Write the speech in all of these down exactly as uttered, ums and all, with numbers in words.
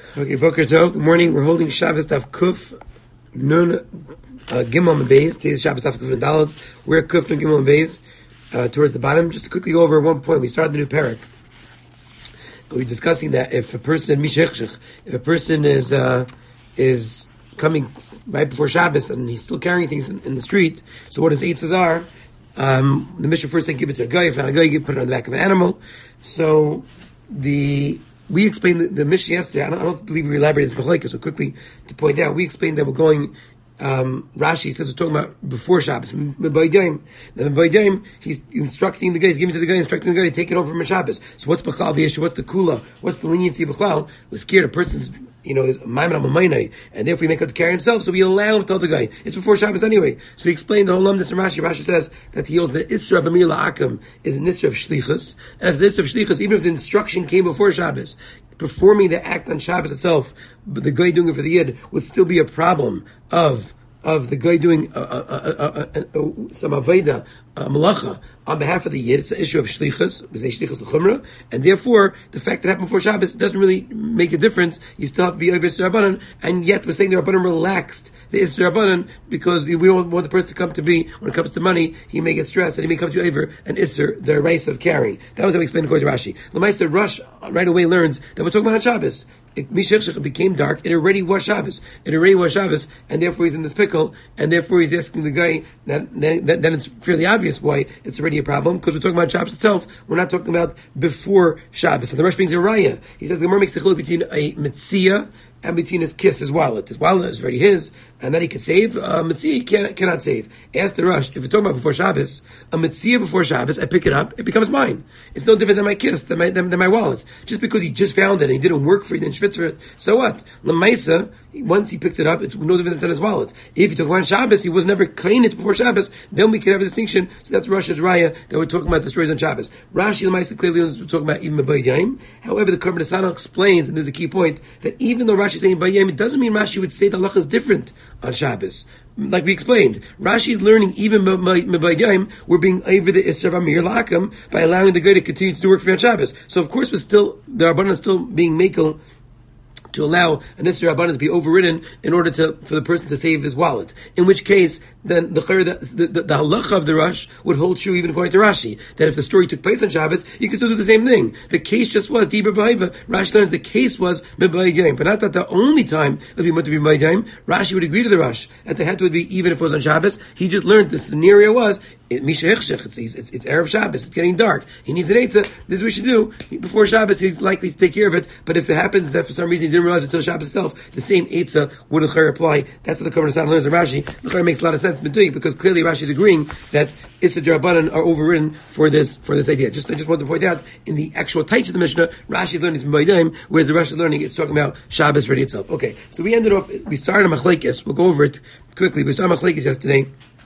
Okay, Boker Tov. Good morning. We're holding Shabbos Daf Kuf Nun uh, Gimel Beis. Today's Shabbos Daf Kuf Nun Daled. We're at Kuf Nun Gimel Beis uh, towards the bottom. Just to quickly go over one point. We started the new parak. We're discussing that if a person mishechshech, if a person is uh, is coming right before Shabbos and he's still carrying things in, in the street, so what his eitzes are? Um, the Mishnah first said give it to a guy. If not a guy, you put it on the back of an animal. So the We explained the, the Mishnah yesterday. I don't, I don't believe we elaborated this machlokes, so quickly to point out, we explained that we're going, um, Rashi says we're talking about before Shabbos. Then the he's instructing the guy, he's giving to the guy, instructing the guy to take it over from Shabbos. So what's B'chlal the issue? What's the kula? What's the leniency of B'chlal? We're scared a person's, you know, is maiman amaynai, and therefore we make up to carry himself, so we allow him to tell the guy. It's before Shabbos anyway. So he explained the whole lumdus in Rashi. Rashi says that he holds the Isra of Amir La'akam is an Isra of Shlichus, and if the Isra of Shlichus, even if the instruction came before Shabbos, performing the act on Shabbos itself, but the guy doing it for the Yid would still be a problem of of the guy doing uh, uh, uh, uh, uh, uh, some aveda, uh, malacha, on behalf of the Yid. It's an issue of shlichus, we say shlichus l'chumra, and therefore, the fact that it happened before Shabbos doesn't really make a difference. You still have to be over Yisra Rabbanan, and yet we're saying the Rabbanan relaxed the Yisra Rabbanan, because we don't want the person to come to be, when it comes to money, he may get stressed, and he may come to over an Isser, the race of carrying. That was how we explained according to Rashi. L'maisa Rush right away learns that we're talking about on Shabbos. It became dark, it already was Shabbos. It already was Shabbos, and therefore he's in this pickle, and therefore he's asking the guy, that then, then it's fairly obvious why it's already a problem, because we're talking about Shabbos itself, we're not talking about before Shabbos. And the Rosh brings a raya. He says the Gemara makes the chiluk between a mitzia and between his kiss, his wallet. His wallet is already his, and that he can save. A mitzia he can, cannot save. Ask the Rosh, if we're talking about before Shabbos, a mitzia before Shabbos, I pick it up, it becomes mine. It's no different than my kiss, than my, than, than my wallet. Just because he just found it and he didn't work for it, didn't schwitz for it, so what? L'maisa, once he picked it up, it's no different than his wallet. If he took on Shabbos, he was never clean it before Shabbos, then we can have a distinction. So that's Rosh's raya that we're talking about the stories on Shabbos. Rashi l'maisa clearly we're talking about even b'bayim. However, the Korban Asana explains, and there's a key point, that even though Rashi is saying bayim, it doesn't mean Rashi would say the halacha is different on Shabbos. Like we explained, Rashi is learning even b'bayim, we're being over the Isra of Amir La'akam by allowing the guy to continue to do work for me on Shabbos. So of course, we're still, the Rabbanan is still being makel to allow an Isra Rabbanan to be overridden in order to for the person to save his wallet. In which case, then the the, the, the halacha of the Rosh would hold true even according to Rashi, that if the story took place on Shabbos, you could still do the same thing. The case just was Dibur B'Haiva. Rashi learns the case was B'Bayim, but not that the only time it would be meant to be B'Bayim. Rashi would agree to the Rosh, and the head would be even if it was on Shabbos. He just learned the scenario was It, it's, it's, it's, it's Erev Shabbos, it's getting dark. He needs an Eitzah. This is what we should do. Before Shabbos, he's likely to take care of it. But if it happens that for some reason he didn't realize until Shabbos itself, the same Eitzah would apply. That's what the Korban Asana learns in Rashi. The makes a lot of sense because clearly Rashi is agreeing that Issa D'Rabbanan are overridden for this for this idea. Just I just want to point out, in the actual Taich of the Mishnah, Rashi is learning from B'Bayim, whereas the Rashi is learning, it's talking about Shabbos ready itself. Okay, so we ended off, we started a Machlekes. We'll go over it quickly. We started a Machlekes yesterday.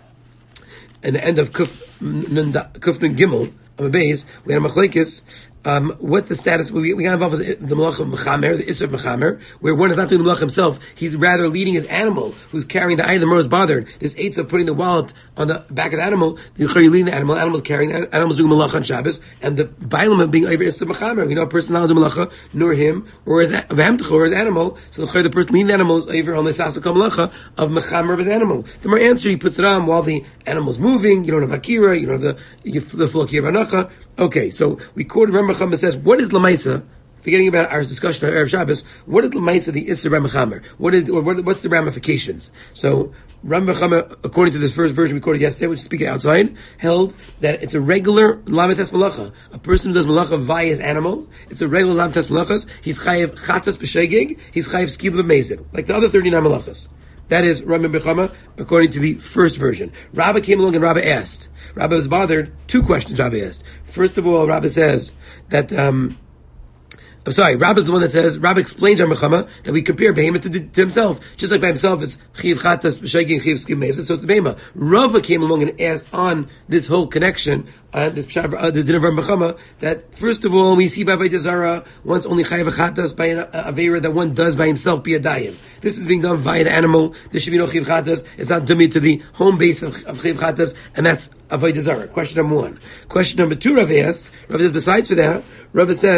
At the end of Kuf Nun Gimel, on the base, we had a machlekes. Um, what the status? We, we got involved with the, the malach of mechamer, the isser of mechamer, where one is not doing the malach himself; he's rather leading his animal, who's carrying the item. The more is bothered. This eitz of putting the wallet on the back of the animal. You're leading the animal. Animal's carrying. The animal's doing malach on Shabbos, and the bailam of being over isser mechamer. You know, a person not doing malacha, nor him, or his or his animal. So the person leading the animal is over on the sasakam malacha of mechamer of his animal. The more answer, he puts it on while the animal's moving. You don't have akira. You don't have the you, the full akira anacha. Okay, so we quoted Rambam Chama says, what is Lamaisa? Forgetting about our discussion on Erev Shabbos, what is Lamaisa, the Isser Ramachamer? What is, or what, what's the ramifications? So, Rambam Chama, according to this first version we quoted yesterday, which is speaking outside, held that it's a regular Lamites Malacha. A person who does Malacha via his animal, it's a regular Lamites Malachas, he's Chayev Chatas B'Shegeg, he's Chayev Skil B'Mezid, like the other thirty-nine Malachas. That is Rambam Chama, according to the first version. Rabba came along and Rabba asked, Rabbi was bothered. Two questions Rabbi asked. First of all, Rabbi says that, um, I'm sorry, Rabbi is the one that says, Rabbi explains on Mechama that we compare Behemoth to, to himself. Just like by himself, it's Chiv Chatas, B'Shegin, Chiv Skim Mesa, so it's the Behemoth. Rava came along and asked on this whole connection, uh, this, uh, this dinner of Mechama, that first of all, we see by Vayda Zara, once only Chayiv Chatas by an uh, Avera that one does by himself be a Dayim. This is being done via the animal. There should be no Chiv Chatas. It's not dummy to the home base of, of Chiv Chatas, and that's Avodah Zarah. Question number one. Question number two, Rav asks, Rav says, besides for that, Rav says,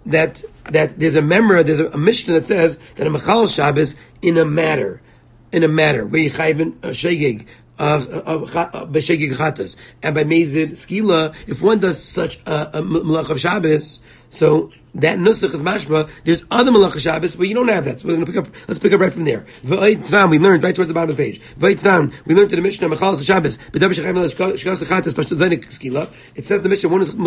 that that there's a memra, there's a, a Mishnah that says that a Mechal Shabbos in a matter, in a matter where you chayven a shegeg of b'shegeg chatas, and by mezid skila, if one does such a, a malach of Shabbos, so that nusach is mashma. There's other malach Shabbos where you don't have that. So we're going to pick up. Let's pick up right from there. V'ayitram, we learned right towards the bottom of the page. V'ayitram, we learned in the Mishnah Mechal Shabbos. B'davar shechayim shkas lechatas pashtuzanik skila. It says in the Mishnah one is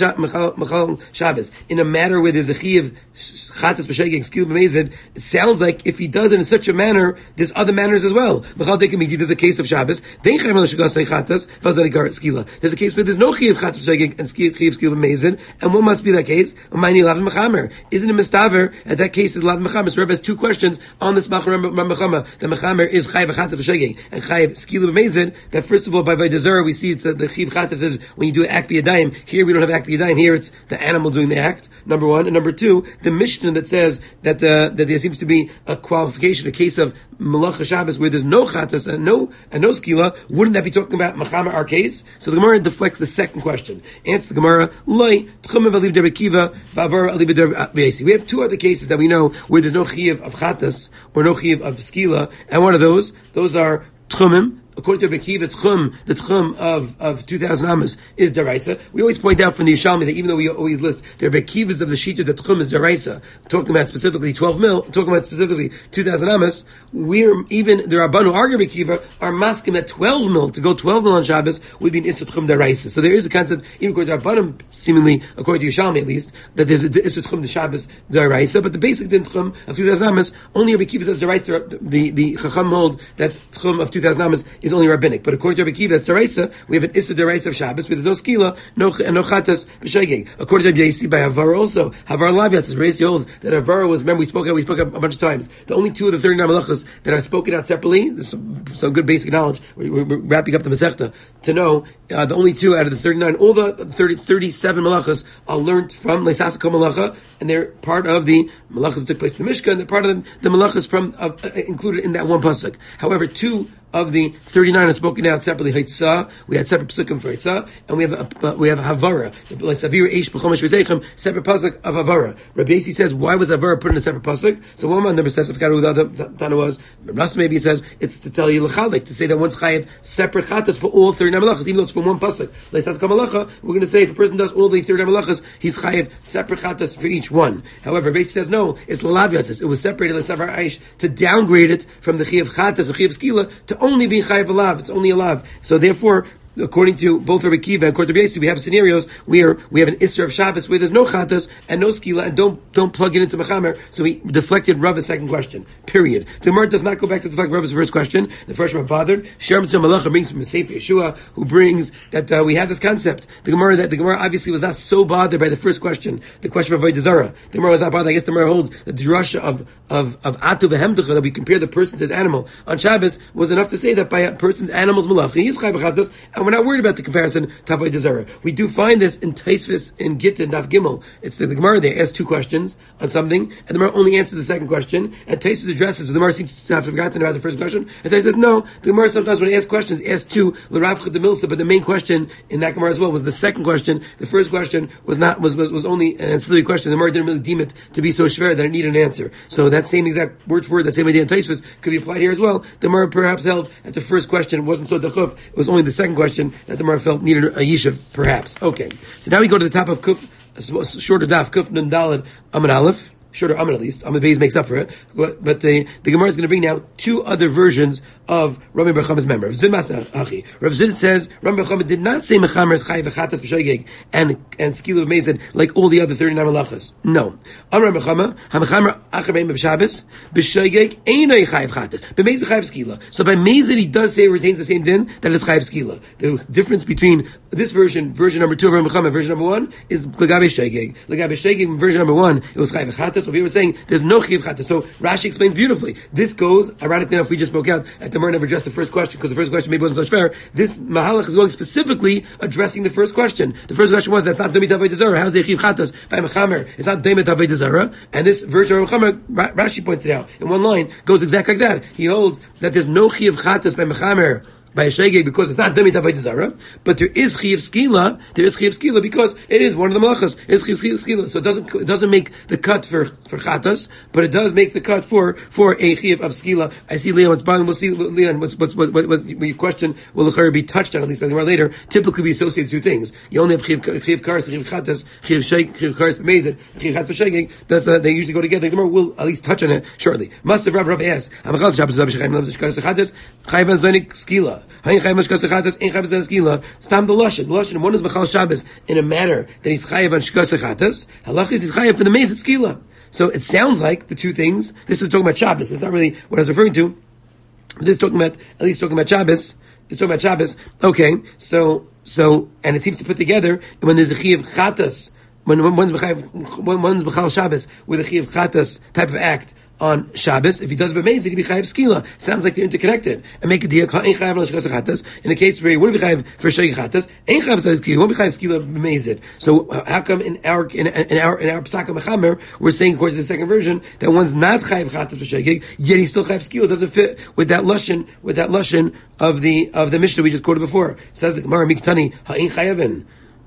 Mechal Shabbos in a matter where there's a chiv chatas b'shegeg skila b'mezid. It sounds like if he does it in such a manner, there's other manners as well. Mechal dekamidi. There's a case of Shabbos. They chayim shkas lechatas fazalik skila. There's a case where there's no chiv chatas b'shegeg and chiv skila b'mezid. And what must be that case? Isn't it mistaver? At that case, is lav mechamer. So Rebbe has two questions on this mechamer. The mechamer is chayiv chatas b'shegeg and chayiv skila b'mezid. That first of all, by vaydazara, we see it's uh, the chayiv chatas is when you do act b'yadayim. Here we don't have act b'yadayim. Here it's the animal doing the act. Number one, and number two, the Mishnah that says that uh, that there seems to be a qualification, a case of malacha Shabbos where there's no chatas and no and no skila. Wouldn't that be talking about mechamer our case? So the Gemara deflects the second question. Answer the Gemara: Loi tchumev aliv debekiva v'avar. We have two other cases that we know where there's no chiyuv of chatas or no chiyuv of skila, and one of those, those are tchumim. According to Rekiva, tchum, the tchum of, of two thousand amas is daraisa. We always point out from the Yishalmi that even though we always list the Rekivas of the Shita, that tchum is daraisa, talking about specifically twelve mil, talking about specifically two thousand amas, we're even, the Rabbanu argue Rekiva, are masking at twelve mil, to go twelve mil on Shabbos, would be an Issa tchum daraisa. So there is a concept, even according to Rabbanim, seemingly, according to Yishalmi at least, that there's a Issa tchum the Shabbos daraisa, but the basic tchum of two thousand amas, only Rekiva says daraisa, the, the Chacham hold that tchum of two thousand amas is only rabbinic, but according to Rabbi Kiva, that's deraisa. We have an issa deraisa of Shabbos, where there's no skila, no and no chatas b'shegeg. According to Rabbi Yasi, by Havara also, Havara Laviatz, Rabbi Yasi holds that Havara was. Remember, we spoke out, we spoke out a bunch of times. The only two of the thirty-nine malachas that are spoken out separately. This is some, some good basic knowledge. We're, we're wrapping up the Masechta to know uh, the only two out of the thirty-nine. All the thirty, thirty-seven malachas are learned from Leisasa Kol Malacha, and they're part of the malachas that took place in the Mishkan. They're part of the, the malachas from uh, included in that one pasuk. However, two of the thirty-nine are spoken out separately. Haitzah, we had separate psukim for Haitzah, and we have a, uh, we have Havara, separate pasuk of Havara. Rabbi Yasi says, why was Havara put in a separate pasuk? So one man number says, I forgot who the other Tana was. Ras maybe it says it's to tell you l'chalik, to say that one's chayiv separate chatas for all thirty-nine malachas, even though it's from one pasuk. Leisas kamalacha, we're going to say if a person does all the thirty-nine malachas, he's chayiv separate chatas for each one. However, Rabbi Yasi says no, it's l'laviatzis. It was separated l'savar aish to downgrade it from the chayiv chatas, the chayiv skila, to only be chayiv a lav. It's only a lav. So therefore, according to both Rabbi Kiva and according to Rabbi Yasi, we have scenarios where we have an Isser of Shabbos where there's no chatas and no skila, and don't don't plug it into mechamer. So we deflected Rava's second question. Period. The Gemara does not go back to deflect Rava's first question. The first one bothered. Sher Mitzvah Malacha brings from Sefer Yeshua, who brings that uh, we have this concept. The Gemara that the Gemara obviously was not so bothered by the first question, the question of Avodah Zarah. The Gemara was not bothered. I guess the Gemara holds that the drasha of of of Atu v'Hemtecha, that we compare the person to his animal on Shabbos, was enough to say that by a person's animal's malacha he is chayv chatas, and we're not worried about the comparison to Avodah Zarah. We do find this in Taisvis, in Gittin, Daf Gimel. It's the, the Gemara there asks two questions on something, and the Gemara only answers the second question, and Taisvis addresses, the Gemara seems to have forgotten about the first question, and Taisvis says, no, the Gemara sometimes when it asks questions, asks two, L'Rav Chad Milsa, but the main question in that Gemara as well was the second question. The first question was not, was, was, was only an ancillary question. The Gemara didn't really deem it to be so schwer that it needed an answer. So that same exact word for word, that same idea in Taisvis could be applied here as well. The Gemara perhaps held that the first question wasn't so dechuf, it was only the second question that the Gemara felt needed a yishuv, perhaps. Okay. So now we go to the top of Kuf, a shorter daf, Kuf Nun Daled Amud Aleph. Shorter Amud at least. Amud Beis makes up for it. But, but the, the Gemara is going to bring now two other versions of Rami Bar Chama's memory. Rav Zid Masna Achi. Rav Zid says Rami Bar Chama did not say Mechamer is Chayiv V'Chatas B'Shogeg and and Skilu V'Mezid like all the other thirty-nine malachas. No. Amar Rami Bar Chama HaMechamer Acher Beim B'Shabbos B'Shogeg Einay Chayiv Chatas B'Mezid Chayiv Skila. So by Mezid he does say it retains the same din that is Chayiv Skila. The difference between this version, version number two of Rami Bar Chama, version number one is L'Gabe Shogeg. L'Gabe Shogeg, version number one, it was Chayiv Chatas. So we were saying there's no Chayiv Chatas. So Rashi explains beautifully. This goes, ironically enough, we just spoke out at the Gemara never addressed the first question because the first question maybe wasn't so fair. This Mahalach is going specifically addressing the first question. The first question was that's not Demi Tavei Dezara. How's the Chayiv Chatas by Mechamer? It's not Demi Tavei Dezara. And this version of Mechamer, Rashi points it out in one line, goes exactly like that. He holds that there's no Chayiv Chatas by Mechamer by a shegeg because it's not demi tavodah zara, but there is chiyuv skila. There is chiyuv skila because it is one of the malachas. It is chiyuv skila, so it doesn't it doesn't make the cut for for chatas, but it does make the cut for for a chiyuv of skila. I see Leon. What's bothering? We'll see Leon. What's what's what what, what your question will be touched on at least by the more later. Typically, we associate two things. You only have chiyuv chiyuv kares, chiyuv chatas, chiyuv sheg, chiyuv kares b'mezid, chiyuv chatas shegeg. That's uh, they usually go together. The more will at least touch on it shortly. Masav Rav Rav asks, "Amachal Shabbos Rav Shechayim Rav Shechayim Chatas Chayim Zanik Skila. Hayin Chayim Shechayim Chatas Ein Chayim Zanik Skila." Stam the lashon. The lashon. One is Machal Shabbos in a manner that he's Chayim on Shechayim Chatas. Halachis is Chayim for the Mezid Skila. So it sounds like the two things. This is talking about Shabbos. It's not really what I was referring to. This is talking about at least talking about Shabbos. It's talking about Shabbos. Okay, so so and it seems to put together when there's a Chiyuv Chatas. When, when one's B'chayv, when one's B'chal Shabbos with a Chiyuv Chatas type of act on Shabbos, if he does b'mezid, he'd be chayiv skila. Sounds like they're interconnected. And make a deal. Ein chayiv l'shkas chatas. In a case where he wouldn't be chayiv for shegi chatas, ein chayiv skila. He won't be chayiv skila b'mezid. So uh, how come in our in, in our in our psaka mechamer we're saying according to the second version that one's not chayiv chatas b'shegi, yet he's still chayiv skila? Doesn't fit with that lashon with that lashon of the of the Mishnah we just quoted before. Says the Gemara Miktani ha'in chayivin.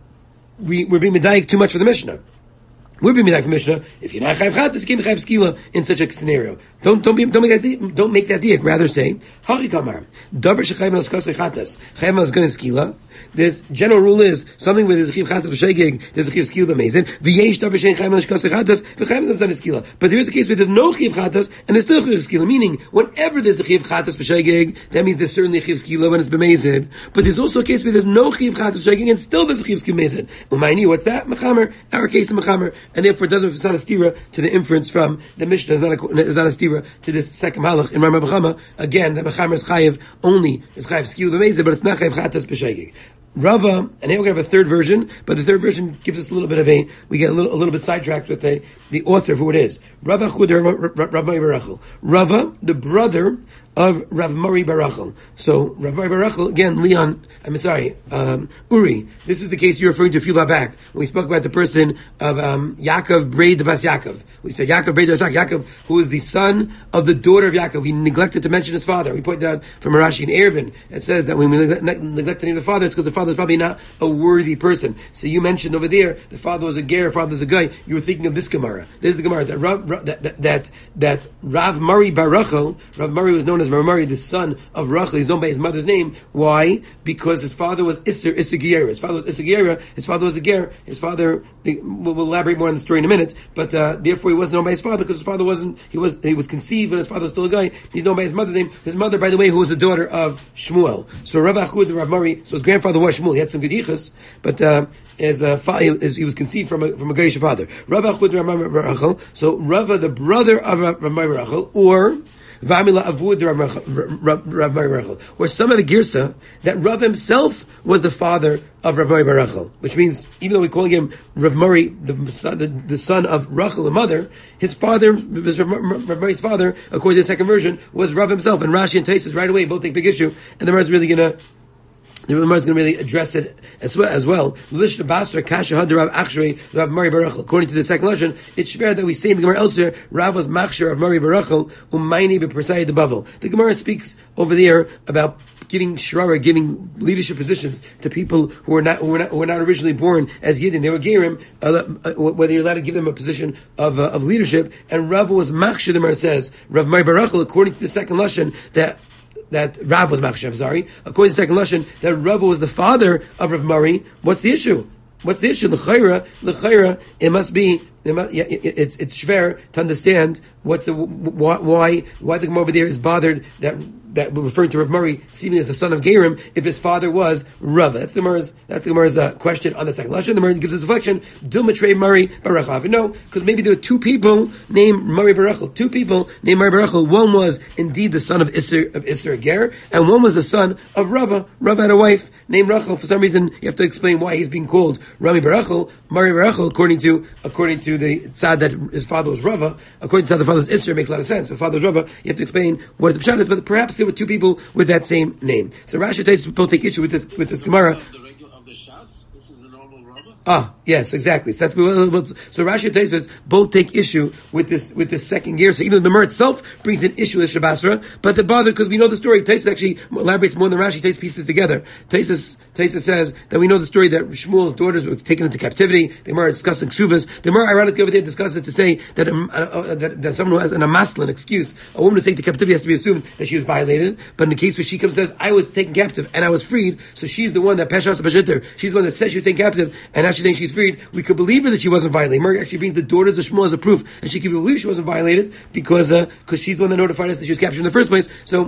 We we're being medayik too much for the Mishnah. We're being medayik for Mishnah. If you're not chayiv chatas, you can't be chayiv skila in such a scenario. Don't don't be don't make that don't make that diak. Rather say hachi kamar davar shechayim l'skas lechatas chayim l'sgan skila. This general rule is something where there's a chiv chatas b'shegeg, there's a chiv skila b'mezid. V'yesh davar shein chayim l'skas lechatas v'chayim l'sgan skila. But there is a case where there's no chiv chatas and there's still a chiv skila. Meaning, whenever there's a chiv chatas b'shegeg, that means there's certainly a chiv skila when it's b'mezid. But there's also a case where there's no chiv chatas b'shegeg and still there's a chiv skila b'mezid. Umayni, what's that? Mechamer. Our case is mechamer, and therefore it doesn't. It's not a stira to the inference from the Mishnah. It's not a, it's not a stira to this second halach in Rambam B'chama. Again, the mechamer is chayiv only is chayiv skila b'mezid, but it's not chayiv chatas b'shegeg. Rava, and here we're going to have a third version, but the third version gives us a little bit of a, we get a little, a little bit sidetracked with the, the author of who it is. Rava Chud Rav Mari Barachel. Rava, the brother of Rav Mari Barachel. So, Rav Mari Barachel, again, Leon, I'm sorry, um, Uri. This is the case you're referring to a few while back, when we spoke about the person of, um, Yaakov Breid Bas Yaakov. We said Yaakov Breid Bas Yaakov, who is the son of the daughter of Yaakov. He neglected to mention his father. We pointed out from Rashi and Erevin, it says that when we neglect, neglect to name the father, it's because the father is probably not a worthy person. So you mentioned over there, the father was a ger, father was a guy. You were thinking of this Gemara. This is the Gemara that Rav, that, that, that, that Rav Mari Barachel, Rav Mari was known as Rav Mari, the son of Rachel. He's known by his mother's name. Why? Because his father was Isser, Isser Giera. His father was Isser Giera. His father was a ger. His father, we'll, we'll elaborate more on the story in a minute, but uh, therefore he wasn't known by his father because his father wasn't, he was he was conceived when his father was still a guy. He's known by his mother's name. His mother, by the way, who was the daughter of Shmuel. So Rav Achud, Rav Mari, so his grandfather was Shmuel. He had some good yichus, but uh, as a fa- as he was conceived from a from a Goyish father. Rav Achud, Rav Mari Barachel. So Rava, the brother of Rav Mari Barachel, or Vamila Avud Rav Mari Barachel, or some of the girsa that Rav himself was the father of Rav Mari Barachel, which means even though we're calling him Rav Mari, the son, the, the son of Rachel, the mother, his father, was Rav, Rav Mari's father, according to the second version, was Rav himself. And Rashi and Taisus right away both take big issue, and the Gemara is really going to. The Gemara is going to really address it as well. As well, according to the second lashon, it's fair that we say in the Gemara elsewhere, Rav was machshir of Mari Barachel umayni bepersai debavel. The Gemara speaks over there about giving shrara, giving leadership positions to people who were not who were not, who were not originally born as yidden. They were gerim, uh, whether you're allowed to give them a position of uh, of leadership. And Rav was machshir. The Gemara says Rav Mari Barachel, according to the second lashon, that. That Rav was Machshav, I'm sorry. According to the second lashon, that Rav was the father of Rav Mari. What's the issue? What's the issue? L'chayra, l'chayra. It must be. It must, yeah, it, it's it's schwer to understand what's the why why the Gemara over there is bothered that. That we're referring to Rav Mari seemingly as the son of Gerim, if his father was Rava. That's the Gemara's, that's the Gemara's uh, question on the second lashon. The Gemara gives a deflection. Dilmatre Mari Barachel. No, because maybe there were two people named Mari Barachel. Two people named Mari Barachel. One was indeed the son of Isser of Isser Ger, and one was the son of Rava. Rava had a wife named Rachel. For some reason, you have to explain why he's being called Rami Barachel, Mari Barachel, according to according to the tzad that his father was Rava. According to tzad the father was Isser, it makes a lot of sense. But father was Rava. You have to explain what the pshat is. But perhaps there were two people with that same name. So Rashi and Taisus both take issue with this with this Gemara. Ah, yes, exactly. So that's so Rashi and Tosfos both take issue with this with this second gear. So even the Gemara itself brings an issue with Shabasra, but the bother because we know the story. Tosfos actually elaborates more than Rashi. Takes pieces together. Tosfos Tosfos says that we know the story that Shmuel's daughters were taken into captivity. The Gemara discussing Ksuvas. The Gemara ironically over there discusses to say that, um, uh, uh, that that someone who has an amaslin excuse, a woman who's taken to captivity has to be assumed that she was violated. But in the case where she comes and says, "I was taken captive and I was freed," so she's the one that Peshas Bajiter. She's the one that says she was taken captive and she's saying she's freed, we could believe her that she wasn't violated. Merg actually brings the daughters of Shmuel as a proof, and she could believe she wasn't violated because uh, because she's the one that notified us that she was captured in the first place. So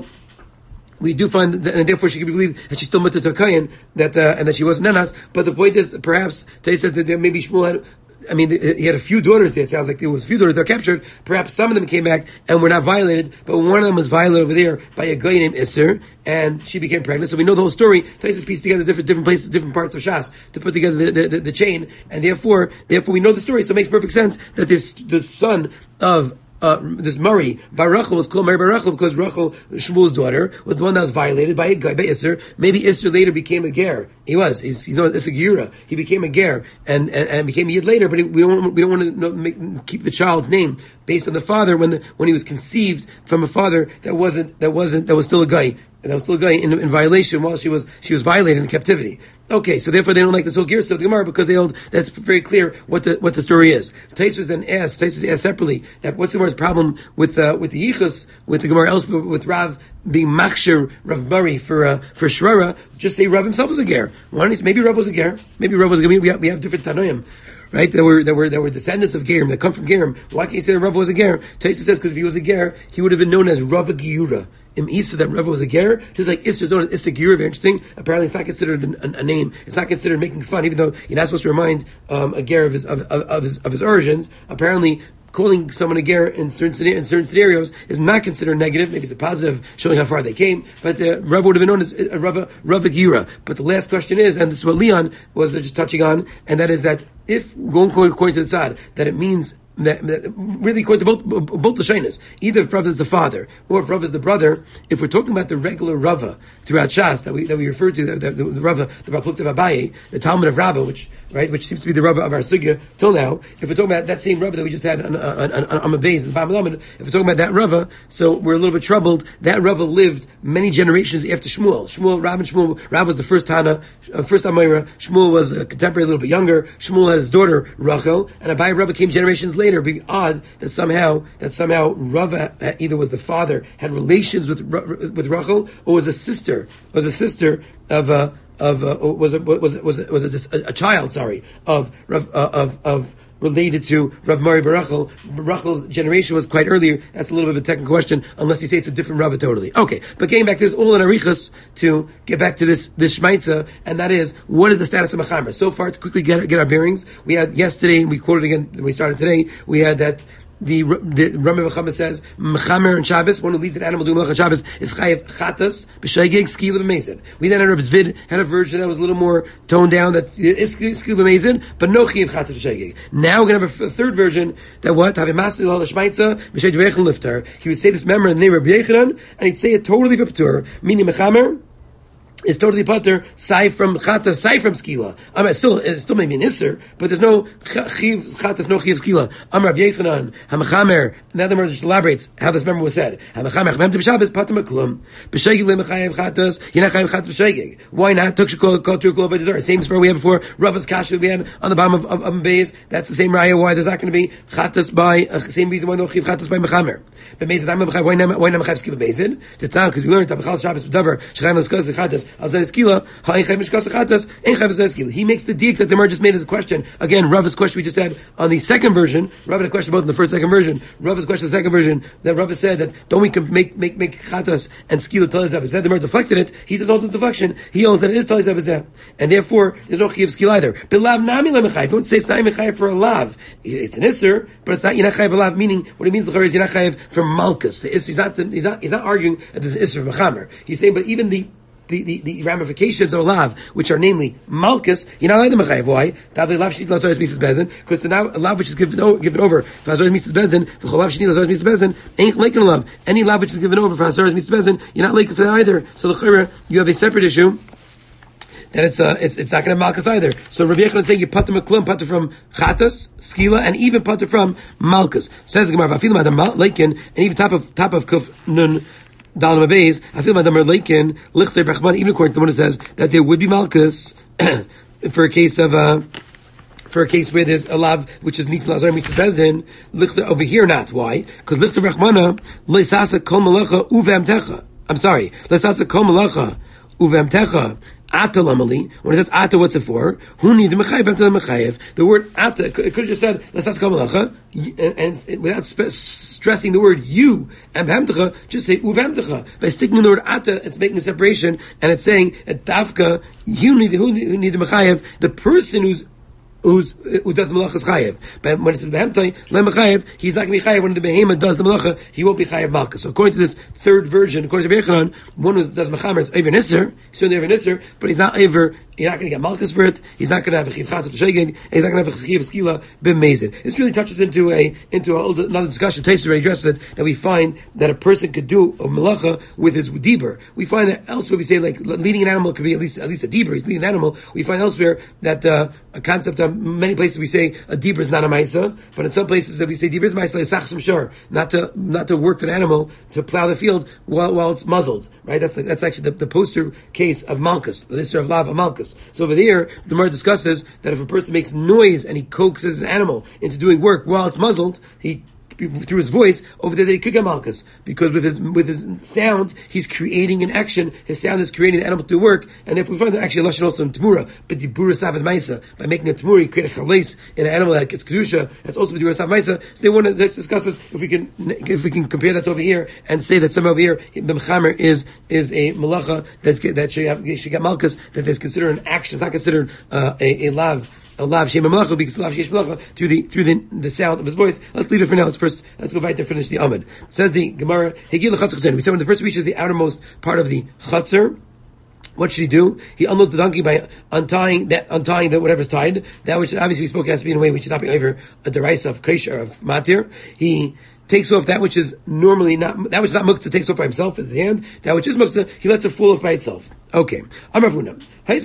we do find that, and therefore she could be believed that she's still mutter to a kayin, that uh, and that she wasn't nanas. But the point is, perhaps Tay says that there maybe Shmuel had. I mean, he had a few daughters there. It sounds like there was a few daughters that were captured. Perhaps some of them came back and were not violated, but one of them was violated over there by a guy named Isser, and she became pregnant. So we know the whole story. Taisus pieced together different different places, different parts of Shas to put together the, the, the, the chain, and therefore, therefore we know the story. So it makes perfect sense that this the son of Uh, this Murray, Bar Rachel was called Murray Bar Rachel because Rachel, Shmuel's daughter, was the one that was violated by a guy, by Isser. Maybe Isser later became a ger. He was. He's, he's known as a Gera. He became a ger and, and, and became a yid later. But we don't we don't want to know, make, keep the child's name based on the father when the, when he was conceived from a father that wasn't that wasn't that was still a guy. That was still a guy in, in violation while she was she was violated in captivity. Okay, so therefore they don't like this whole Gersa of the Gemara because they hold that's very clear what the what the story is. Tosfos then asked, Tosfos asked separately that what's the Gemara's problem with uh, with the Yichus, with the Gemara else with Rav being Machshir Rav Murray for uh, for Shrara. Just say Rav himself was a ger. Why don't maybe Rav was a ger? Maybe Rav was a ger. We have, we have different Tanoim. Right, that were that were that were descendants of Gerim that come from Gerim. Why can't you say that Rav was a ger? Tosfos says because if he was a ger, he would have been known as Rav Giura. Im Isa that Rav was a ger, just like Isser's known as Issa Giura. Very interesting. Apparently, it's not considered a, a, a name. It's not considered making fun, even though you're not supposed to remind um, a ger of his of, of, of his of his origins. Apparently, calling someone a ger in certain in certain scenarios is not considered negative. Maybe it's a positive, showing how far they came. But uh, Rav would have been known as uh, Rav Rav Giura. But the last question is, and this is what Leon was just touching on, and that is that if going according to the Tzad, that it means. That, that really according to both both the shaynas, either if Rav is the father or if Rav is the brother. If we're talking about the regular Rava throughout Shas that we that we refer to, the, the, the, the Rava, the Bar Plukta Abaye, the Talmud of Rabbah, which right, which seems to be the Rava of our sugya till now. If we're talking about that same Rava that we just had on on on, on a base in the Bab, if we're talking about that Rava, so we're a little bit troubled. That Rava lived many generations after Shmuel. Shmuel, Rav and Shmuel, Rav was the first Tana, uh, first Amayra. Shmuel was a contemporary, a little bit younger. Shmuel had his daughter Rachel, and Abaye Rava came generations later. It'd be odd that somehow that somehow Rava either was the father, had relations with with Rachel, or was a sister, was a sister of a of a, was a, was a, was a, was a, a child, sorry, of Rav, uh, of of related to Rav Mari Barachel. Rachel's generation was quite earlier. That's a little bit of a technical question, unless you say it's a different Rava totally. Okay, but getting back to this, all in Arichas, to get back to this this Shmaitza, and that is, what is the status of Mechamer? So far, to quickly get, get our bearings, we had yesterday, and we quoted again, we started today, we had that the the Rami Mechamer says Mechamer and Shabbos, one who leads an animal doing Melech Shabbos is Chayev Chatas b'Shaygig Skila b'Mezid. We then had Rav Zvid had a version that was a little more toned down, that is Skila b'Mezid, but no Chayev Chatas b'Shaygig. Now we're going to have a third version that what Have Masli L'Al Shmaitza b'Shay Dveichen Liftar. He would say this member in the name of Rabbi Yechanan, and he'd say it totally for P'tur, meaning Mechamer is totally putter, sai from chata, sai from skila. I mean, still, it still may be an isser, but there's no chiv chata, no chiv skila. Amar Rav Yechanan, hamachamer. And the other word just elaborates how this member was said. Hamachamer chmem to b'Shabbos pater maklum b'sheigig lemechayev chatas. You're not chayev chatas b'sheigig. Why not? Took shekol kol tu kol v'dezor. Same as for we had before. Rava's kasha we had on the bottom of of, of Beis. That's the same raya why there's not going to be chatas by uh, same reason why no chiv chatas by mechamer. But mezid I'm mechayev. Why not? Why not mechayev skila mezid? To tell because we learned that b'chal Shabbos b'davar shechayim l'skas the chatas. He makes the diak that the Gemara just made as a question. Again, Rava's question we just had on the second version. Rav had a question both in the first and second version. Rava's question in the second version, that Rava said that don't we make make make chatas and skila talis abizeh. The Gemara deflected it. He doesn't hold the deflection. He holds that it is talis abizeh, and therefore there's no chiyav skila either. Bilav nami lemechayv. Don't say it's not mechayev for a lav. It's an isser, but it's not you're not chayev a lav. Meaning what it means is you're not chayev for malchus. The isser, he's not he's not he's not arguing that there's an isser of mechamer. He's saying, but even the The, the, the ramifications of a lav, which are namely malchus, you're not allowed to mechayev. Why? Because the now a lav which is given, o- given over for hazoras mitzvahs bezin, v'cholav sheni lazoras mitzvahs bezin ain't like a lav. Any lav which is given over for hazoras mitzvahs bezin, you're not like for that either. So the chayra, you have a separate issue. then it's uh, it's it's not going to have malchus either. So Rabbi Yochanan saying you pater maklum, pater from chatas, skila, and even pater from malchus. Says the Gemara, "Vafilim adam leikin," and even top of top of kuf nun. Dalam Abayz, I feel my number Lakin, Lichter Rachman, even according to the one who says that there would be Malchus for a case of uh for a case where there's a lav which is Nitzal Azar Mises Bezin, Lichter over here not. Why? Because Lichter Rachmana, Leisasa Kol Malacha Uvamtecha. I'm sorry, Leisasa Kol Malacha Uvamtecha. Ata lamali. When it says ata, what's it for? Who need the mechayev? After the mechayev, the word ata, it could have just said let's ask kamalacha, and, and without spe- stressing the word you and v'hamtecha, just say uvamtecha. By sticking in the word ata, it's making a separation, and it's saying at tafka you need who need, who need the mechayev, the person who's Who's, who does the malachas chayev. But when it says behemtai lemechayev, he's not going to be chayev. When the behema does the malacha, he won't be chayev malchus. So according to this third version, according to Bechanan, one who does mechamer is over nisser. He's certainly over nisser, but he's not over. You're not going to get malchus for it. He's not going to have a chiv chatzah shegeg. He's not going to have a chiv skila b'mezid. This really touches into a into a, another discussion. Taisa already addresses it, that we find that a person could do a malacha with his deber. We find that elsewhere we say like leading an animal could be at least at least a deber. He's leading an animal. We find elsewhere that uh, a concept of many places we say a deber is not a maisa, but in some places that we say deber is maisa is sachsum shor, not to not to work an animal to plow the field while while it's muzzled. Right? That's the, that's actually the, the poster case of malchus, the lister of lav of malchus. So over there, the Gemara discusses that if a person makes noise and he coaxes his animal into doing work while it's muzzled, he through his voice over there that he could get malchus, because with his with his sound he's creating an action. His sound is creating the animal to do work, and if we find that actually a lashon also in Tamura, but the Bura Savad Maisa, by making a Tamura, you create a chalais in an animal that gets kedusha. That's also Bura Savad Maisa. So they want to discuss this if we can if we can compare that to over here and say that somehow over here B'mchamer is is a malacha that's that should have should get malchus, that is considered an action. It's not considered uh, a, a lav. A lav shema malacha, because lav shesh malacha through the through the, the sound of his voice. Let's leave it for now. Let's first let's go right there, finish the amud. Says the Gemara, Hegil l'chatzar. We said when the person reaches the outermost part of the chatzar, what should he do? He unloads the donkey by untying that untying the whatever's tied. That which obviously we spoke has to be in a way which should not be over a deraisa of kaish or of matir. He takes off that which is normally not that which is not muktzah, takes off by himself with his hand. That which is muktzah, he lets it fall off by itself. Okay. Amar Avuna.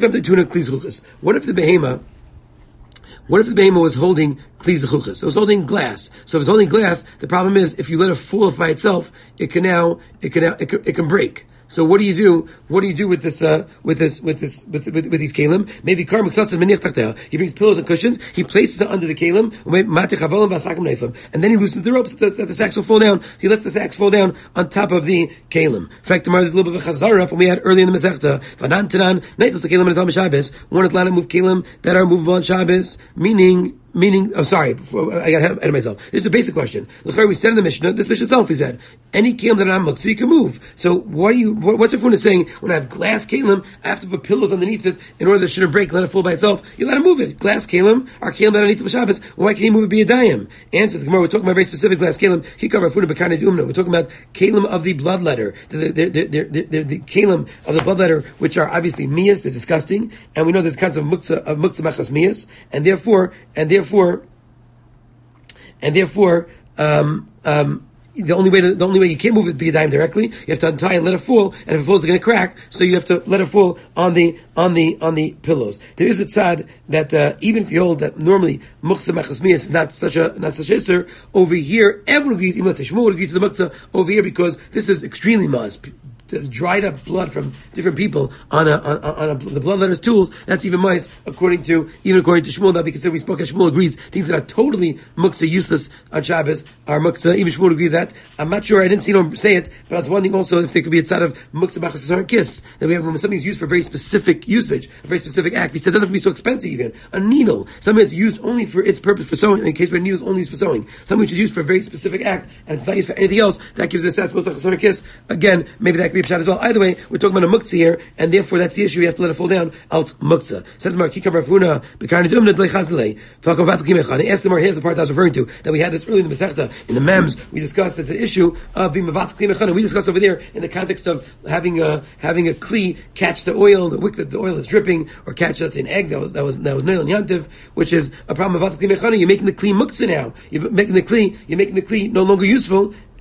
What if the behema What if the behema was holding kli zechuchas? It was holding glass. So if it's holding glass, the problem is if you let it fall off by itself, it can now it can now it can, it can break. So what do you do? What do you do with this? Uh, with this? With this? With with, with these kalim? Maybe kar muksatzah meniach tachteha. He brings pillows and cushions. He places it under the kalim, and then he loosens the ropes that, that the sacks will fall down. He lets the sacks fall down on top of the kalim. In fact, there's a little bit of a chazara from we had earlier in the Masechta. Vanan tanan neitos the kalim and the Shabbos. One is allowed to move kalim that are movable on Shabbos, meaning. Meaning, oh, sorry, I got ahead of myself. This is a basic question. We said in the Mishnah, this Mishnah itself, he said, any kalim that I'm muktzah, you can move. So, what are you, what's everyone is saying? When I have glass kalim, I have to put pillows underneath it in order that it shouldn't break, let it fall by itself. You let it move it. Glass kalim, our kalim that underneath the Shabbos, why can't you move it be a dayim? Answers the Gemara, we're talking about very specific glass kalim. We're talking about kalim of the bloodletter. The, the, the, the, the, the, the kalim of the bloodletter, which are obviously miyas, they're disgusting, and we know there's kinds of muktzah, of muktzah machas miyas, and therefore, and therefore, Therefore, and therefore, um, um, the only way to, the only way you can't move it be a dime directly. You have to untie and let it fall, and if it falls, it's going to crack. So you have to let it fall on the on the on the pillows. There is a tzad that uh, even if you hold that normally muktzah machas miyas is not such a not such a issur, over here everyone agrees. Even let's say Shmuel would agree to the muktzah over here because this is extremely maz. Dried up blood from different people on a, on, on a, the bloodletter's tools, that's even mice, according to, even according to Shmuel, that we consider, we spoke at Shmuel agrees, things that are totally muktzah, useless on Shabbos, are muktzah, even Shmuel agrees that. I'm not sure, I didn't see him say it, but I was wondering also if there could be a tzad of muktzah b'chasar and kiss, that we have, when something's used for very specific usage, a very specific act, we said it doesn't have to be so expensive even, a needle, something that's used only for its purpose for sewing, in case where a needle is only used for sewing, something which is used for a very specific act, and it's not used for anything else, that gives this tzad of b'chasar and kiss, again, maybe that could be a pshat as well. Either way, we're talking about a muktzah here, and therefore that's the issue. We have to let it fall down. Else muktzah. Says Mar Kikar Ravuna B'Karna Dumna Dlei Chazalei. Falkov Vatal Kimechan. I asked the Mar. Here's the part I was referring to that we had this early in the Masechta in the Mems. We discussed that's an issue of being Vatal Kimechan, and we discussed over there in the context of having a having a kli catch the oil, the wick that the oil is dripping, or catch that's an egg that was that was that was Noel and Yantiv, which is a problem of Vatal Kimechan. You're making the kli muktzah now. You're making the kli. You're making the kli no longer useful.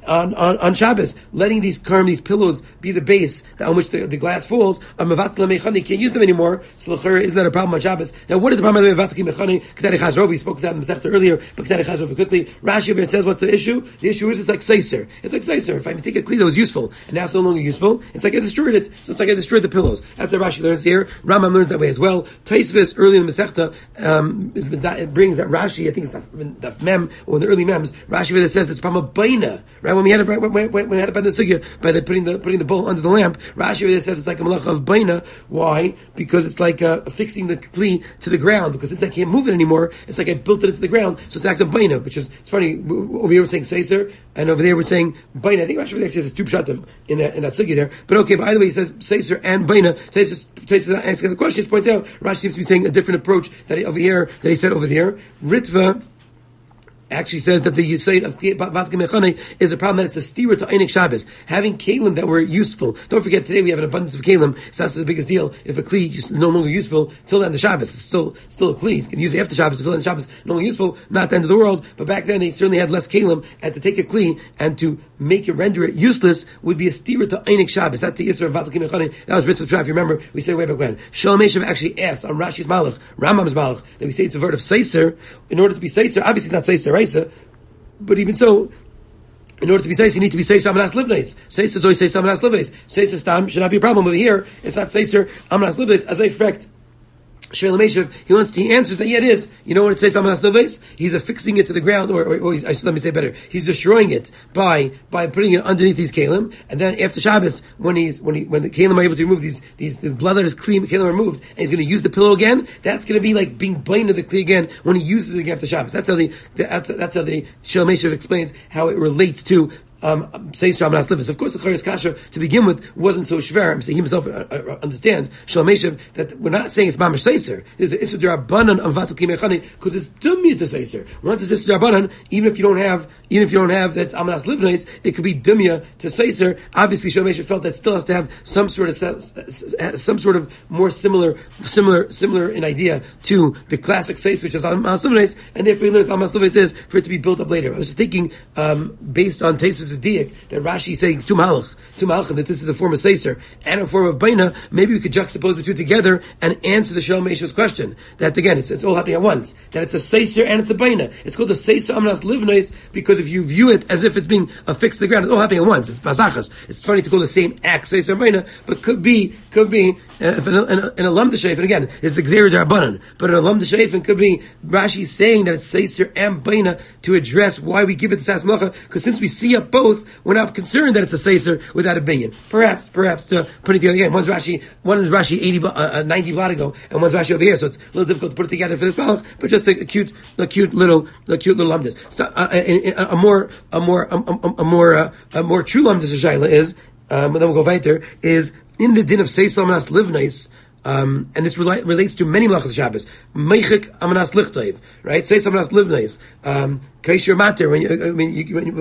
on, on, on Shabbos, letting these karm, these pillows, be the base on which the, the glass falls, a mevatla mechani, you can't use them anymore, so l'chera isn't that a problem on Shabbos? Now, what is the problem with mevatla mechani? Ketari Chazrov, we spoke about in the Masechta earlier, but Ketari Chazrov quickly. Rashi over here says, what's the issue? The issue is it's like seiser. It's like seiser. If I take a kli that was useful, and now it's no longer useful, it's like I destroyed it, so it's like I destroyed the pillows. That's what Rashi learns here. Rambam learns that way as well. Taisvis, early in the Masechta, um, is, it brings that Rashi, I think it's Daf Mem, or in the early Mems, Rashi over there says it's a problem of baina, right? When we had it, when, when, when we had it by the sugya, by the putting the putting the bowl under the lamp, Rashi over there says it's like a malacha of baina. Why? Because it's like uh, fixing the kli to the ground. Because since I can't move it anymore, it's like I built it into the ground. So it's an act of baina, which is it's funny. Over here we're saying seiser, and over there we're saying baina. I think Rashi over there actually says two pshatim in that in that sugya there. But okay, by the way, he says seiser and baina. Taisus asks the question. He points out Rashi seems to be saying a different approach that he, over here that he said over there. Ritva actually says that the Yisayid of Vatke Mechane is a problem that it's a stira to Einik Shabbos. Having kalim that were useful. Don't forget, today we have an abundance of kalim. It's not the biggest deal if a kli is no longer useful till the end of Shabbos. It's still still a kli. You can use it after Shabbos, but till the end of Shabbos, no longer useful, not the end of the world. But back then they certainly had less kalim, and to take a kli and to make it, render it useless, would be a stira to Einik Shabbos. That's the Yisra of Vatke Mechane. That was Ritzvah Trav. If you remember, we said way back when. Shalom Eshav actually asked on Rashi's Malach, Rambam's Malach, that we say it's a word of Seiser. In order to be Seiser, obviously it's not Seiser, Reisa. But even so, in order to be Seiser, you need to be Seiser Amanas Livneis. Seiser is always Seiser Amanas Livneis. Seiser Stam should not be a problem. Over here, it's not Seiser Amanas Livneis. As I fact, Shmuel Meshav, he wants to, he answers that, yeah, it is. You know what it says, Amanas Livneis? He's affixing it to the ground, or, or, or he's, I should, let me say better, he's destroying it by, by putting it underneath these kalim, and then after Shabbos, when he's, when he, when the kalim are able to remove these, these, the blood that is clean, kalim are removed, and he's going to use the pillow again, that's going to be like being blind to the kli again when he uses it again after Shabbos. That's how the, that's, that's how the Shmuel Meshav explains how it relates to Um, Seiser Amanas Livneis. Of course, the Charis Kasha to begin with wasn't so shver. I'm saying he himself uh, uh, understands Shalom Meshav that we're not saying it's Mamash Seiser. There's an Issur D'Rabbanan of Vatal Kli Mechani because it's dumya to Seiser. Once it's Issur D'Rabbanan, even if you don't have, even if you don't have that's Amanas Livneis, it could be dumya to Seiser. Obviously, Shalom Meshav felt that still has to have some sort of some sort of more similar, similar, similar in idea to the classic Seiser, which is Amanas Livneis, and therefore he learns Amanas Livneis is for it to be built up later. I was just thinking, um, based on Taisus' diak that Rashi is saying two malach, two malachim, that this is a form of seiser and a form of baina. Maybe we could juxtapose the two together and answer the Shalom Meshav's question. That again, it's, it's all happening at once. That it's a seiser and it's a baina. It's called a seiser Amanas Livneis because if you view it as if it's being affixed to the ground, it's all happening at once. It's basachas. It's funny to call the same act seiser and baina, but could be could be uh, if in a, in a, in a lam d'sheif, and again, it's the gzeir d'Rabbanan, but in a lam d'sheif, it could be Rashi saying that it's seiser and baina to address why we give it the sas malacha, because since we see up both, we're not concerned that it's a seiser without a binyan. Perhaps, perhaps to put it together again. One's Rashi, one is Rashi eighty, uh, ninety blot ago, and one's Rashi over here, so it's a little difficult to put it together for this malach, but just a, a cute, a cute little, a cute little lamdas. So, uh, a, a, a more, a more, a, a, a more, uh, a more true lamdas shaila is, um, and then we'll go weiter, is in the din of seiser Amanas Livneis. Um, and this rela- relates to many malachas Shabbos. Meichik Amanas Lichtayv, right? Say Amanas Livneis. Um, Kaishir Mater, when you, when you, when you,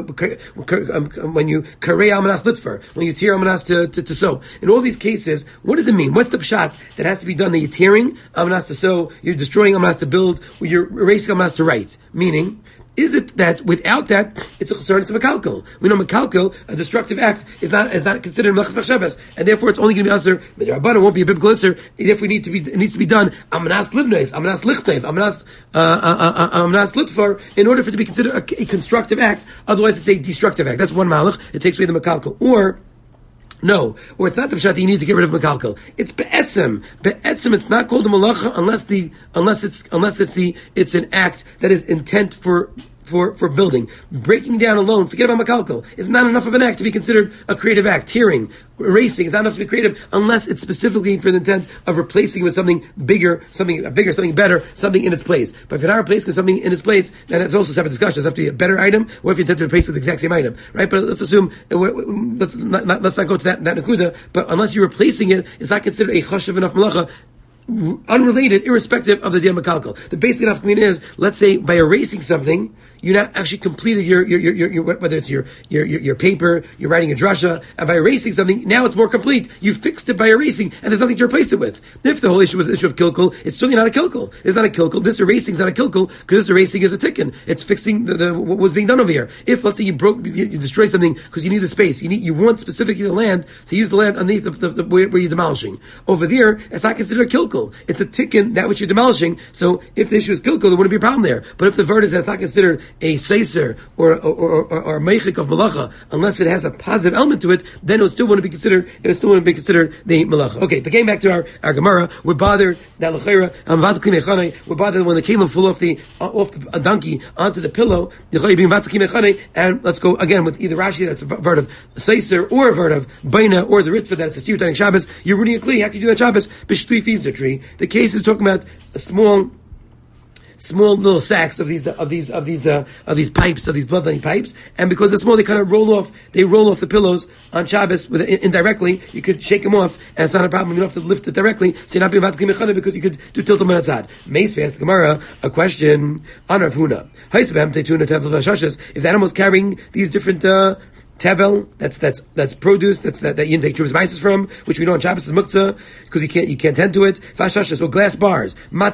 when you karei Amanas Litfer, when you tear Amanas to, to, to sow. In all these cases, what does it mean? What's the pshat that has to be done? That you're tearing Amanas to sow, you're destroying Amanas to build, or you're erasing Amanas to write. Meaning, is it that without that it's a chesron, it's a mekalkel? We know mekalkel, a destructive act, is not is not considered melachas machshavas, and therefore it's only going to be aser. Midrabanan won't be a biblical aser. Therefore, we need to be it needs to be done Amanas Livneis, Amanas Lichtev, Amanas uh, uh, uh, Amanas Litfar, in order for it to be considered a, a constructive act. Otherwise, it's a destructive act. That's one malach. It takes away the mekalkel. Or no, or it's not the pshat that you need to get rid of mekalkel. It's be'etzem. Be'etzem, it's not called a malacha unless the unless it's unless it's the it's an act that is intent for for for building. Breaking down alone, forget about mekalkel, is not enough of an act to be considered a creative act. Tearing, erasing is not enough to be creative unless it's specifically for the intent of replacing with something bigger, something bigger, something better, something in its place. But if you're not replacing something in its place, then it's also a separate discussion. Does it have to be a better item, or if you intend to replace it with the exact same item, right? But let's assume, let's not, not, let's not go to that, that nakuda, but unless you're replacing it, it's not considered a chashav enough malacha, unrelated, irrespective of the diya mekalkel. The basic enough meaning is, let's say by erasing something, you not actually completed your, your, your, your, your whether it's your, your, your, your paper, you're writing a drasha, and by erasing something, now it's more complete. You fixed it by erasing, and there's nothing to replace it with. If the whole issue was the issue of kilkul, it's certainly not a kilkul. It's not a kilkul. This erasing is not a kilkul, because this erasing is a tikkun. It's fixing the, the, what was being done over here. If, let's say, you broke, you, you destroyed something because you need the space, you need, you want specifically the land, to use the land underneath the, the, the where, where you're demolishing. Over there, it's not considered a kilkul. It's a tikkun, that which you're demolishing. So, if the issue is kilkul, there wouldn't be a problem there. But if the word is that's not considered a seiser or or or, or, or a meichik of malacha, unless it has a positive element to it, then it still wouldn't be considered. It still wouldn't be considered the malacha. Okay, but getting back to our, our Gemara, we're bothered that l'chayra we're bothered when the kelim fall off the uh, off the a donkey onto the pillow. And let's go again with either Rashi that's a word of seiser or a word of baina or the ritva that it's a steer during Shabbos. You're ruining a kli. How can you do that Shabbos? B'shtui fizatri. The case is talking about a small. Small little sacks of these of these of these uh, of these pipes of these bloodletting pipes, and because they're small, they kind of roll off. They roll off the pillows on Shabbos with indirectly. You could shake them off, and it's not a problem. You don't have to lift it directly. So you're not being vatkei mechana because you could do tiltum menatzad. Meisve asked the Gemara a question on Rav Huna. If the animal's carrying these different. Uh, Tevel, that's that's that's produce, that's that, that you can take Trubas Maises from, which we know on Shabbos is muktzah, because you can't you can't tend to it. Fashashas, or glass bars.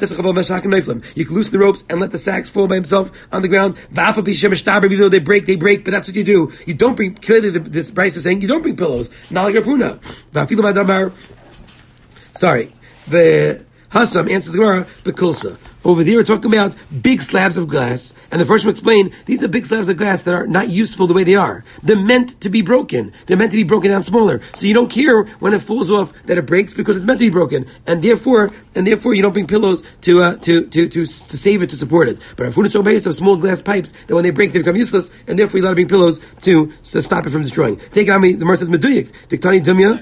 You can loosen the ropes and let the sacks fall by himself on the ground. Even though they break, they break, but that's what you do. You don't bring, clearly the, this Bryce is saying, you don't bring pillows. Not like Rav Huna. Sorry. The Hassam answers the Gemara, Bekulsa. Over there, we're talking about big slabs of glass, and the first one explained, these are big slabs of glass that are not useful the way they are. They're meant to be broken. They're meant to be broken down smaller. So you don't care when it falls off that it breaks because it's meant to be broken. And therefore, and therefore you don't bring pillows to, uh, to, to, to, to save it, to support it. But if it's based on small glass pipes, that when they break, they become useless, and therefore you're allowed to bring pillows to, to stop it from destroying. Take it on me, the Mer says, Meduyik, Diktani Dumya.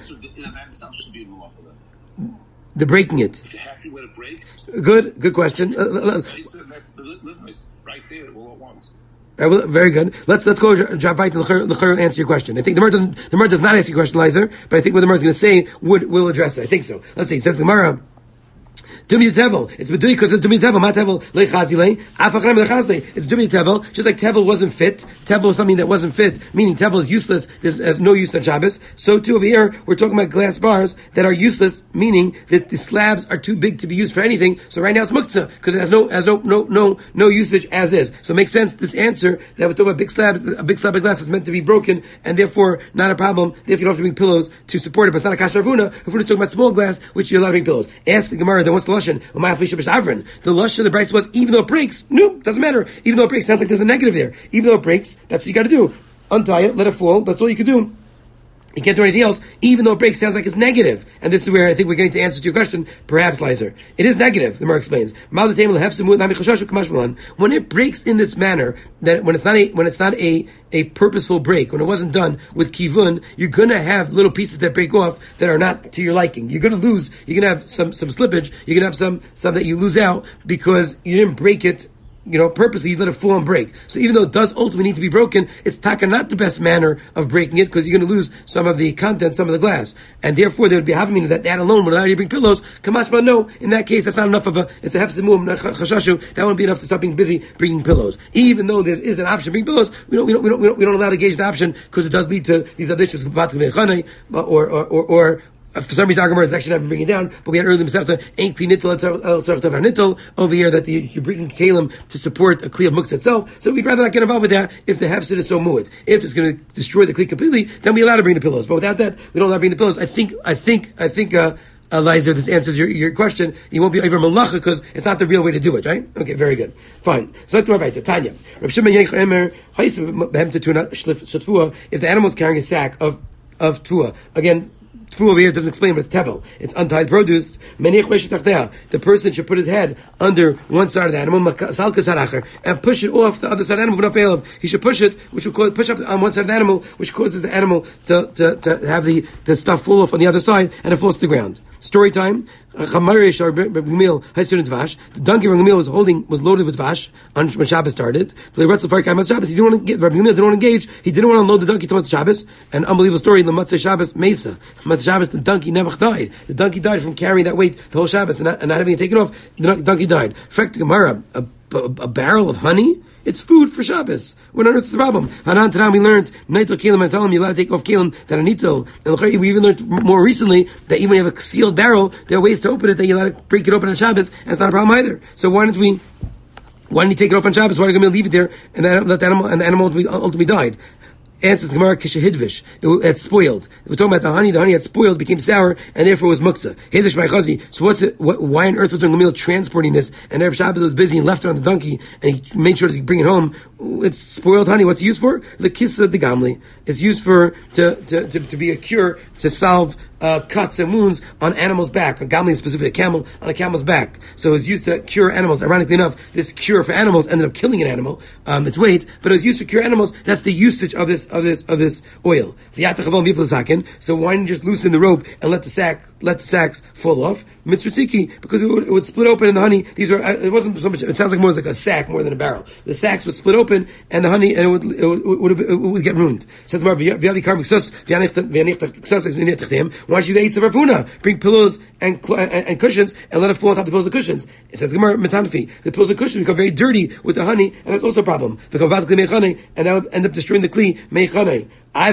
The breaking it. Good, good question. Uh, right there, all at once. Right, well, very good. Let's let's go drop right to the Chur answer your question. I think the Mer doesn't the Mer does not answer your question, Lizer, but I think what the Mer is going to say would will address it. I think so. Let's see. It says the Gemara. Dumi tevel. It's bedui because it's dumi tevel. Ma tevel lechazile. Afachem lechazile. It's dumi tevel. Just like tevel wasn't fit. Tevel was something that wasn't fit, meaning tevel is useless. There's, there's no use on Shabbos. So too over here, we're talking about glass bars that are useless, meaning that the slabs are too big to be used for anything. So right now it's muktzah because it has no has no no no no usage as is. So it makes sense. This answer that we're talking about big slabs, a big slab of glass is meant to be broken, and therefore not a problem. Therefore you don't have to bring pillows to support it. But it's not a kasher Rav Huna. Rav Huna talking about small glass, which you're allowed to bring pillows. Ask the Gemara. Then what's the lashon? The lashon of the Bryce was, even though it breaks, no, doesn't matter. Even though it breaks, sounds like there's a negative there. Even though it breaks, that's what you got to do. Untie it, let it fall. That's all you can do. You can't do anything else. Even though it breaks, sounds like it's negative. And this is where I think we're getting to answer to your question, perhaps, Lizer. It is negative, the Mer explains. When it breaks in this manner, that when it's not a, when it's not a, a purposeful break, when it wasn't done with kivun, you're gonna have little pieces that break off that are not to your liking. You're gonna lose, you're gonna have some, some slippage, you're gonna have some, some that you lose out because you didn't break it, you know, purposely, you let it fall and break. So even though it does ultimately need to be broken, it's taka not the best manner of breaking it because you're going to lose some of the content, some of the glass. And therefore, there would be having that that alone would allow you to bring pillows. Kamashma, no. In that case, that's not enough of a, it's a hefzimum, chashashu. That wouldn't be enough to stop being busy bringing pillows. Even though there is an option to bring pillows, we don't, we don't, we don't, we don't, we don't allow to gauge the option because it does lead to these other issues, or, or, or, or, for some reason, our Gemara is actually not bringing it down, but we had earlier Masechta ain't kli nittel nittel over here that you're bringing kalim to support a kli of muktzah itself. So we'd rather not get involved with that if the hefsid is so mu'at. If it's going to destroy the kli completely, then we're allowed to bring the pillows. But without that, we don't allow to bring the pillows. I think, I think, I think, uh, Eliza, this answers your, your question. You won't be over malacha because it's not the real way to do it, right? Okay, very good. Fine. So let's go right to Tanya. If the animal is carrying a sack of, of tua, again, Tfu over here doesn't explain, but it's tevel. It's untied produce. The person should put his head under one side of the animal and push it off the other side of the animal. He should push it, which will cause, push up on one side of the animal, which causes the animal to, to, to have the, the stuff fall off on the other side, and it falls to the ground. Story time. The donkey Rabbi Gamliel was holding was loaded with dvash on when Shabbos started. He didn't want to get Rabbi Gamliel didn't want to engage. He didn't want to unload the donkey to Shabbos. An unbelievable story in the Matzah Shabbos Mesa. Matzah Shabbos, the donkey never died. The donkey died from carrying that weight the whole Shabbos and not, and not having it taken off. The donkey died. Fact Gemara, a, a, a barrel of honey. It's food for Shabbos. What on earth is the problem? Hanan Tanam, we learned Neitel Kelim and tell him you're allowed to take off Kelim that are Nito. And we even learned more recently that even when you have a sealed barrel, there are ways to open it that you're allowed to break it open on Shabbos, and it's not a problem either. So why don't we why don't you take it off on Shabbos? Why are you going to leave it there and then let the animal and the animal ultimately, ultimately died? Answers the Gemara Kishahidvish. It had spoiled. We're talking about the honey. The honey had spoiled, became sour, and therefore was muktzah. Hidish by Chazi. So what's it? What, why on earth was Gamliel transporting this? And Erev Shabbos was busy and left it on the donkey, and he made sure to bring it home. It's spoiled honey. What's it used for? The kiss of the gamli. It's used for to to, to, to be a cure to solve uh, cuts and wounds on animals' back. On gamli, specifically a camel, on a camel's back. So it's used to cure animals. Ironically enough, this cure for animals ended up killing an animal. Um, its weight, but it was used to cure animals. That's the usage of this of this of this oil. So why didn't you just loosen the rope and let the sack let the sacks fall off? Mitzvah because it would, it would split open in the honey. These were it wasn't so much. It sounds like more like a sack more than a barrel. The sacks would split open and the honey and it would it would, it would, it would get ruined. Says Mar, why don't you use the eights of Rafuna? Bring pillows and, and and cushions and let it fall on top of the pillows and cushions. It says Gemara Metanfi. The pillows and cushions become very dirty with the honey, and that's also a problem. And that would end up destroying the kli meichane.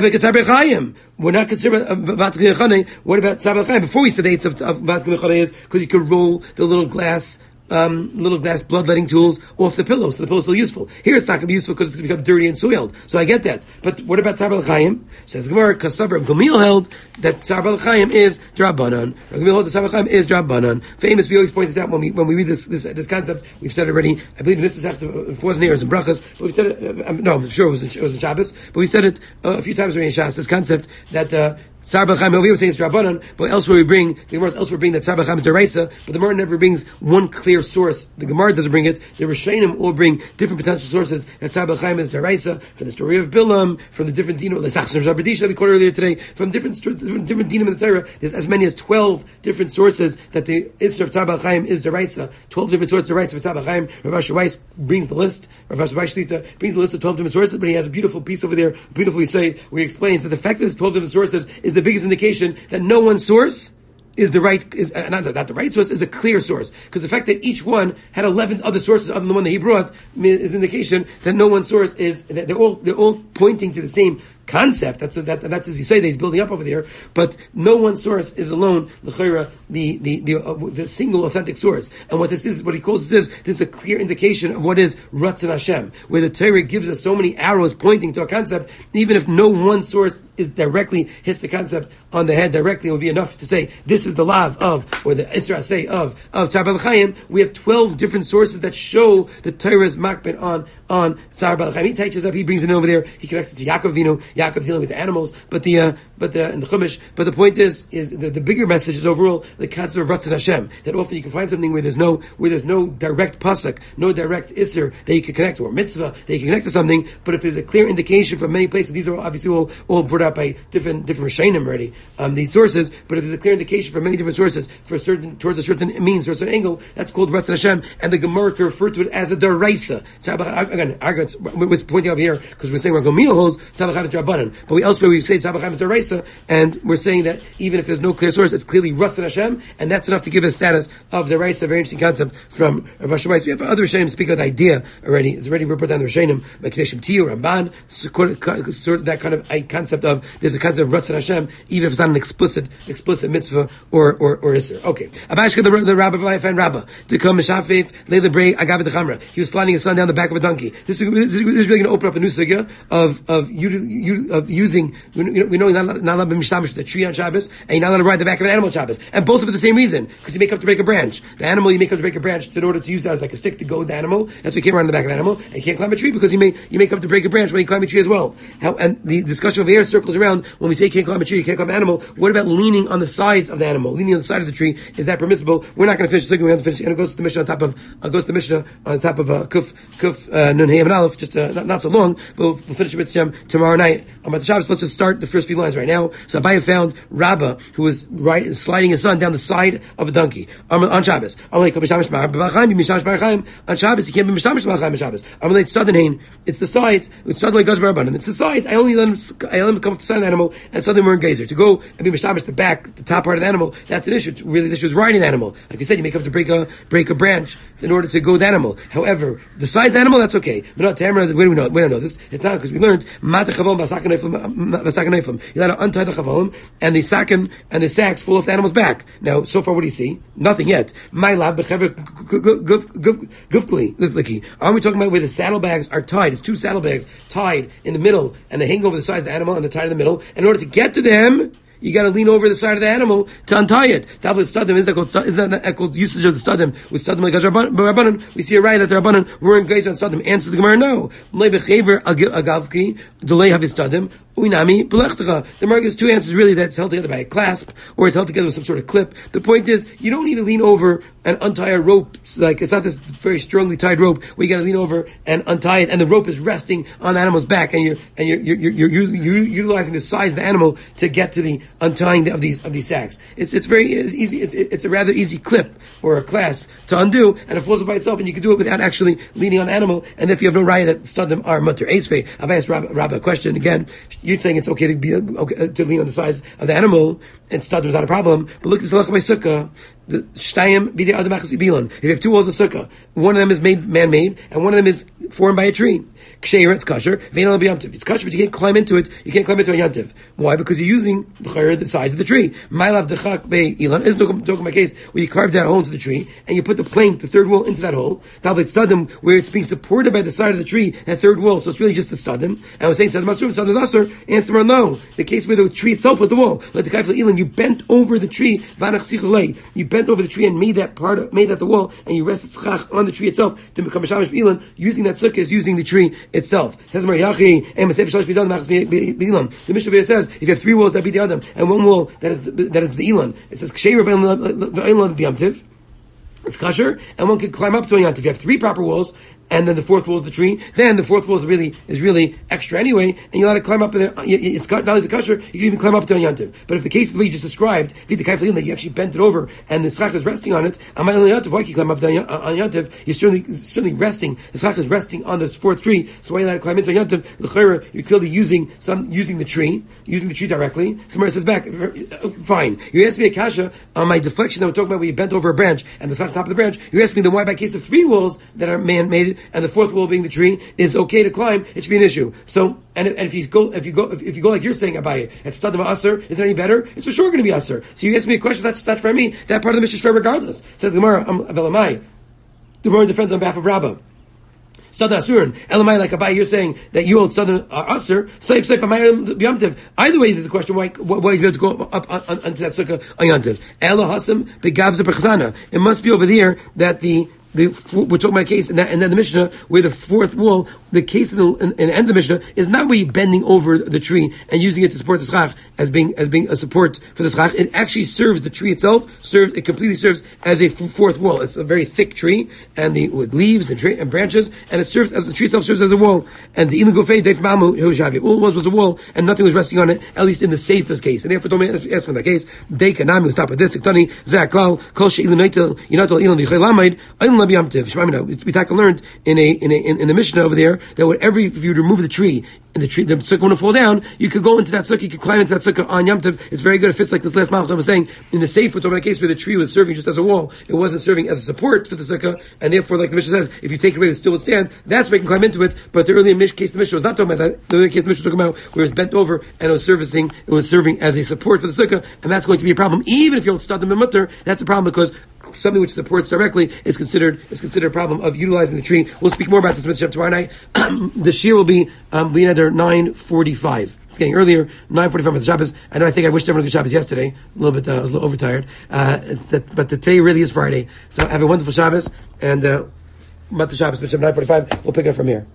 We're not concerned about vat chane. What about tzabel chayim? Before we said the eights of, of vat chane is because you could roll the little glass. Um, little glass bloodletting tools off the pillow, so the pillow's still useful. Here it's not going to be useful because it's going to become dirty and soiled. So I get that. But what about Tzar Balachayim? Says the Gemara, Kasavar of Gamliel held that Tzar Balachayim is Drabanan. Gamliel holds that Tzar Balachayim is Drabanan. Famous, we always point this out when we when we read this this, this concept. We've said it already. I believe in this Pesach, it wasn't here, it was in Brachas, but we said it. Uh, no, I'm sure it was in, it was in Shabbos, but we said it uh, a few times already in Shabbos. This concept that. Uh, Tzar Balachayim, over here we say it's Drabanan, but elsewhere we bring, the Gemara elsewhere bring that Tzar Balachayim is Deraisa, but the Gemara never brings one clear source. The Gemara doesn't bring it. The Rishonim all bring different potential sources that Tzar Balachayim is Deraisa, from the story of Bilam, from the different dinim, the Sachs Zabradisha that we quoted earlier today, from different, different, different dinim in the Torah. There's as many as twelve different sources that the Isser of Tzar Balachayim is Deraisa. twelve different sources of Deraisa of Tzar Balachayim. Rav Asher Weiss brings the list, Rav Asher Weiss Shlita brings the list of twelve different sources, but he has a beautiful piece over there, beautifully say, where he explains that the fact that there's twelve different sources is the biggest indication that no one source is the right, is uh, not, not the right source, is a clear source. Because the fact that each one had eleven other sources other than the one that he brought is indication that no one source is, that they're all, they're all pointing to the same concept. That's that, that's as you say that he's building up over there. But no one source is alone l'chayra the the the, uh, the single authentic source. And what this is, what he calls this is this is a clear indication of what is Ratzon Hashem, where the Torah gives us so many arrows pointing to a concept. Even if no one source is directly hits the concept on the head directly, it would be enough to say this is the lav of or the Isra say of of Tzar Balachayim. We have twelve different sources that show the Torah's makbid on on Tzar Balachayim. He touches up, he brings it over there, he connects it to Yaakov Avinu. Yaakov dealing with the animals, but the uh, but the in the Chumash. But the point is, is the, the bigger message is overall the concept of Ratzon Hashem. That often you can find something where there's no where there's no direct pasuk, no direct isser that you can connect to, or mitzvah that you can connect to something. But if there's a clear indication from many places, these are obviously all, all brought up by different different Rishonim already. Um, these sources, but if there's a clear indication from many different sources for a certain towards a certain means or a certain angle, that's called Ratzon Hashem, and the Gemara can refer to it as a deraisa. Again, we're pointing out here because we're saying we're Gamliel holds Tzar Balachayim is Drabanan. But we elsewhere we say Tzar Balachayim is Deraisa, and we're saying that even if there's no clear source, it's clearly Ratzon Hashem, and that's enough to give a status of Deraisa. Very interesting concept from Rav Asher Weiss. We have other Rishonim speak of the idea already. It's already reported down the Rishonim, Mekdeshim Tiyu, Ramban, sort of that kind of a concept of there's a concept of Ratzon Hashem, even if it's not an explicit explicit mitzvah or or or isser. Okay, Abashka the, the Rabbi B'Vayif and Rabba to come Meshafef Leila Brei Agav Dechamra. He was sliding his son down the back of a donkey. This is, this is really going to open up a new sugya of of you, you of using. We know, we know you're not, not allowed to mishtamish the tree on Shabbos, and you're not allowed to ride the back of an animal on Shabbos, and both for the same reason, because you make up to break a branch. The animal you make up to break a branch in order to use that as like a stick to goad the animal. That's why you can't ride on the back of an animal, and you can't climb a tree because you make you make up to break a branch when you climb a tree as well. How, and the discussion over here circles around when we say you can't climb a tree, you can't climb an animal. What about leaning on the sides of the animal, leaning on the side of the tree? Is that permissible? We're not going to finish the We're going to finish, and it goes to the Mishnah on top of uh, goes to the Mishnah on the top of uh, Kuf Kuf uh, Nun Hey and Aleph. Just uh, not, not so long, but we'll, we'll finish it with Shem tomorrow night on Shabbos. Let's just start the first few lines right now. now. So Abaye found Rabbah, who was right, sliding his son down the side of a donkey on, on Shabbos. On Shabbos, he can't be Mishamish Malachim on Shabbos. It's the sides. It's suddenly Gaz Barabanan. It's the sides. I only let him. I let him come up the side of the animal, and suddenly we're in Gezer. To go and be Mishamish the back, the top part of the animal. That's an issue. It's really, the issue is riding the animal. Like you said, you make up to break a break a branch in order to go the animal. However, the side of the animal, that's okay. But not Tamara. We don't know. We don't know this. It's not because we learned Mata Chavom Basakanayfim. You let to untie the Chavolim and the sakin and the sacks full of the animal's back. Now, so far, what do you see? Nothing yet. My lab bechever gufkli. Aren't we talking about where the saddlebags are tied? It's two saddlebags tied in the middle, and they hang over the sides of the animal, and they're tied in the middle. In order to get to them, you got to lean over the side of the animal to untie it. Tablet stadim is that called, is that called usage of the stadim with stadim like Rabbanan? We see a right that the Rabbanan were in Gezer on stadim. Answers the Gemara, no. Agavki delay have his stadim. Uinami belechtecha. The Gemara gives two answers really, that it's held together by a clasp or it's held together with some sort of clip. The point is, you don't need to lean over and untie a rope. Like, it's not this very strongly tied rope where you got to lean over and untie it, and the rope is resting on the animal's back, and you're and you're you're, you're, you're, you're utilizing the size of the animal to get to the untying of these of these sacks. It's it's very easy. It's it's a rather easy clip or a clasp to undo, and it falls by itself, and you can do it without actually leaning on the animal. And if you have no raya that stadim are mutter esfei, I've asked Rabbi a question again. You're saying it's okay to be okay, to lean on the size of the animal, and stadim is not a problem. But look at the halacha by sukkah. The shtayim b'dei adam achas ibilon. If you have two walls of sukkah, one of them is made man-made, and one of them is formed by a tree. Ksheira, it's kosher. Ve'en b'yamtiv. It's kosher, but you can't climb into it. You can't climb into a yantiv. Why? Because you're using the size of the tree. Ma'alav dechak be'ilan is talking my case where you carved out a hole into the tree and you put the plank, the third wall, into that hole. Tablet stadim, where it's being supported by the side of the tree, that third wall. So it's really just the stadim. And I was saying stadim asur, stadim asur. Answer no. The case where the tree itself was the wall. Like the kaifel ilan, you bent over the tree. Vanach sichulei. You bent over the tree and made that part, of, made that the wall, and you rested tzchach on the tree itself to become a shamish b'ilan. Using that sukkah is using the tree itself. The Mishnah says if you have three walls that be the adam and one wall that is the, that is the ilan, it says ksheir v'ilan b'yamtiv. It's kosher, and one can climb up to a yantiv. If you have three proper walls, and then the fourth wall is the tree, then the fourth wall is really is really extra anyway, and you let it climb up there. It's not only is it kosher, you can even climb up to a yantiv. But if the case is the way you just described, that you actually bent it over and the schach is resting on it, why can you climb up to a yantiv? You're certainly certainly resting. The schach is resting on this fourth tree, so why you let it climb into a yantiv? L'chayra, you're clearly using some using the tree, using the tree directly. Somewhere says back, fine. You asked me a kasha on my deflection that we're talking about where you bent over a branch and the schach top of the branch. You asked me then why by case of three walls that are man-made and the fourth wall being the tree is okay to climb, it should be an issue. So, and if, and if you go, if you go, if, if you go like you're saying about it, at stadim aser, is it any better? It's for sure going to be aser. So you ask me a question that's that's for me. That part of the Mishnah is fair regardless. Says the Gemara, um, Velamai. The Gemara defends on behalf of Rabbah. Stadim asurin, Elamai like Abai, you're saying that you hold stadim aser. Saif saif amayim b'yamtiv. Either way, there's a question why why you have to go up on, on, onto that sukkah on yantiv. Ela hasam begavza b'chazana. It must be over there that the The, we're talking about a case, and, that, and then the Mishnah, where the fourth wall, the case in the, in, in the end of the Mishnah, is not where you're bending over the tree and using it to support the schach as being as being a support for the schach. It actually serves the tree itself. Serves it completely serves as a f- fourth wall. It's a very thick tree, and the with leaves and, tra- and branches, and it serves as the tree itself serves as a wall. And the ilan gofei deif mamu hoshavi, all it was was a wall, and nothing was resting on it. At least in the safest case, and therefore, don't ask for that case. They kanami will stop at this. Tiktani zaklal kol she'ilan noitel yinatel ilan v'yichay lamayd. We talked learned in a in a in, in the Mishnah over there that whatever if you remove the tree and the tree the sukkah want to fall down, you could go into that sukkah, you could climb into that sukkah on Yom Tov. It's very good. It fits like this last malach I was saying in the safe. We're talking about a case where the tree was serving just as a wall. It wasn't serving as a support for the sukkah, and therefore, like the Mishnah says, if you take it away, it still would stand. That's where you can climb into it. But the earlier case, the Mishnah was not talking about that. The earlier case, the Mishnah was talking about where it was bent over and it was servicing, it was serving as a support for the sukkah, and that's going to be a problem. Even if you hold stadim and mutter, that's a problem because something which supports directly is considered is considered a problem of utilizing the tree. We'll speak more about this mitzvah tomorrow night. The shir will be um, Leoneder nine forty-five. It's getting earlier. nine forty-five for the Shabbos. I know. I think I wished everyone a good Shabbos yesterday. A little bit. Uh, I was a little overtired. Uh, that, but the, today really is Friday. So have a wonderful Shabbos and uh, Matzah Shabbos. nine forty-five. We'll pick it up from here.